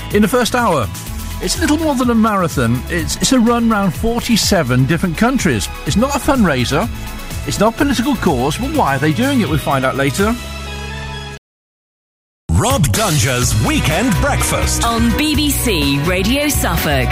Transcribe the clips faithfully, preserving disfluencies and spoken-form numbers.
In the first hour, it's a little more than a marathon. It's, it's a run round forty-seven different countries. It's not a fundraiser. It's not a political cause. Well, why are they doing it? We'll find out later. Rob Dunger's Weekend Breakfast on B B C Radio Suffolk.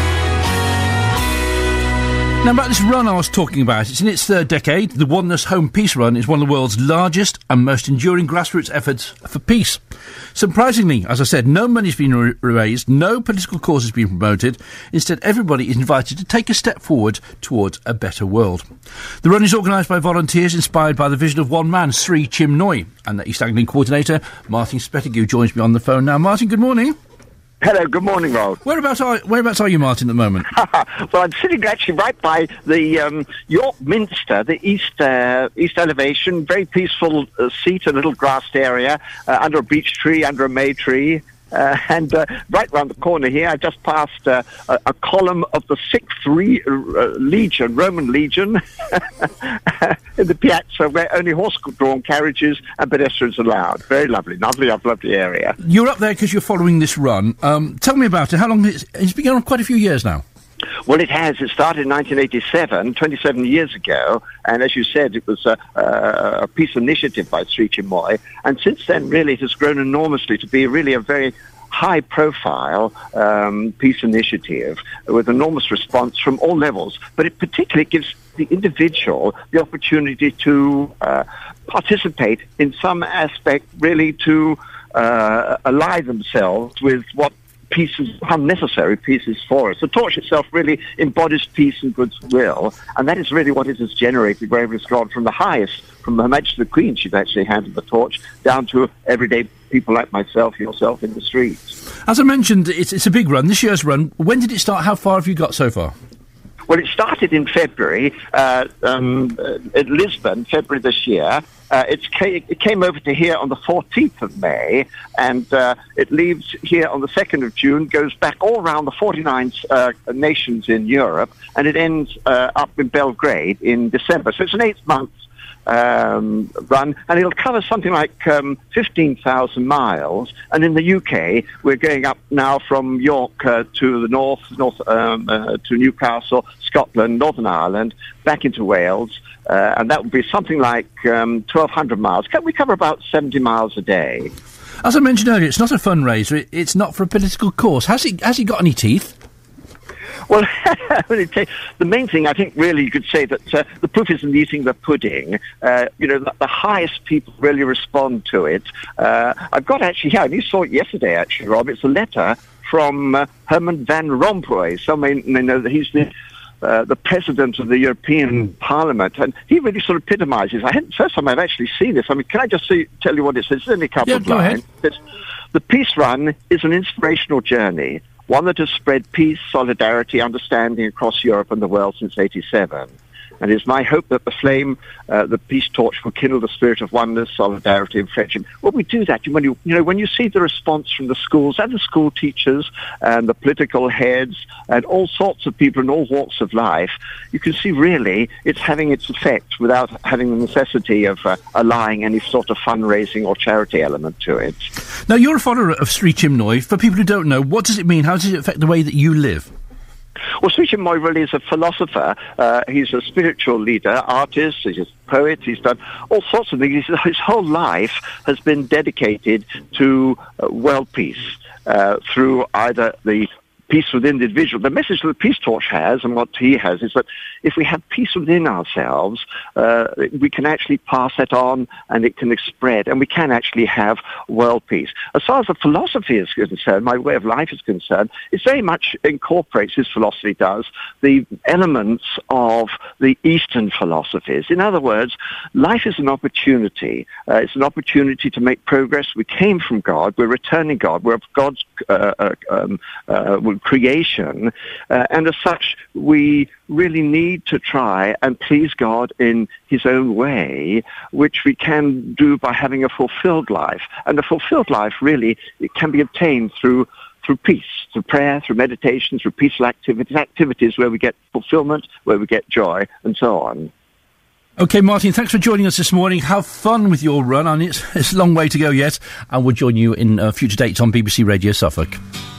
Now, about this run I was talking about, it's in its third decade. The Oneness Home Peace Run is one of the world's largest and most enduring grassroots efforts for peace. Surprisingly, as I said, no money's been ra- raised, no political cause has been promoted. Instead, everybody is invited to take a step forward towards a better world. The run is organised by volunteers inspired by the vision of one man, Sri Chinmoy, and the East Anglian coordinator, Martin Spettigue, joins me on the phone now. Martin, good morning. Hello, good morning, Rob. Whereabouts are, whereabouts are you, Martin, at the moment? Well, I'm sitting actually right by the um, York Minster, the east uh, east elevation, very peaceful uh, seat, a little grassed area, uh, under a beech tree, under a may tree. Uh, and uh, right round the corner here, I just passed uh, a, a column of the Sixth Re- uh, Legion, Roman Legion, in the piazza where only horse-drawn carriages and pedestrians are allowed. Very lovely, lovely, lovely area. You're up there because you're following this run. Um, tell me about it. How long? It's, it's been going on quite a few years now. Well, it has. It started in nineteen eighty-seven, twenty-seven years ago, and as you said, it was a, a, a peace initiative by Sri Chinmoy, and since then, really, it has grown enormously to be really a very high-profile um, peace initiative with enormous response from all levels, but it particularly gives the individual the opportunity to uh, participate in some aspect, really to uh, ally themselves with what peace is, how necessary peace is for us. The torch itself really embodies peace and goodwill, and that is really what it has generated wherever it's gone, from the highest, from Her Majesty the Queen, she's actually handed the torch, down to everyday people like myself, yourself, in the streets. As I mentioned, it's, it's a big run, this year's run. When did it start? How far have you got so far? Well, it started in February, uh, um, at Lisbon, February this year. Uh, it's ca- it came over to here on the fourteenth of May, and uh, it leaves here on the second of June, goes back all around the forty-nine uh, nations in Europe, and it ends uh, up in Belgrade in December. So it's an eight-month um, run, and it'll cover something like um, fifteen thousand miles. And in the U K, we're going up now from York uh, to the north, north um, uh, to Newcastle, Scotland, Northern Ireland, back into Wales, uh, and that would be something like um, twelve hundred miles. We cover about seventy miles a day. As I mentioned earlier, it's not a fundraiser, it, it's not for a political cause. Has it, has it got any teeth? Well, the main thing, I think, really, you could say that uh, the proof is in eating the pudding. Uh, you know, the, the highest people really respond to it. Uh, I've got actually here, and you saw it yesterday, actually, Rob. It's a letter from uh, Herman Van Rompuy. Some may, may know that he's the uh, the president of the European Parliament, and he really sort of epitomizes. I hadn't, first time I've actually seen this. I mean, can I just see, tell you what it says? It's only a couple yeah, of go lines. Ahead. It's, the Peace Run is an inspirational journey, one that has spread peace, solidarity, understanding across Europe and the world since eighty-seven. And it's my hope that the flame, uh, the peace torch, will kindle the spirit of oneness, solidarity, and friendship. When we do that, when you, you know, when you see the response from the schools and the school teachers and the political heads and all sorts of people in all walks of life, you can see really it's having its effect without having the necessity of uh, allying any sort of fundraising or charity element to it. Now, you're a follower of Sri Chinmoy. For people who don't know, what does it mean? How does it affect the way that you live? Well, Sri Chinmoy really is a philosopher. Uh, he's a spiritual leader, artist, he's a poet, he's done all sorts of things. His whole life has been dedicated to uh, world peace uh, through either the peace within the individual. The message that the Peace Torch has, and what he has, is that if we have peace within ourselves, uh, we can actually pass it on, and it can spread, and we can actually have world peace. As far as the philosophy is concerned, my way of life is concerned, it very much incorporates, his philosophy does, the elements of the Eastern philosophies. In other words, life is an opportunity. Uh, it's an opportunity to make progress. We came from God. We're returning God. We're of God's uh, uh, um, uh, creation, uh, and as such, we really need to try and please God in his own way, which we can do by having a fulfilled life. And a fulfilled life, really, it can be obtained through through peace, through prayer, through meditation, through peaceful activities, activities where we get fulfillment, where we get joy, and so on. OK, Martin, thanks for joining us this morning. Have fun with your run, and it's, it's a long way to go yet, and we'll join you in uh, future dates on B B C Radio Suffolk.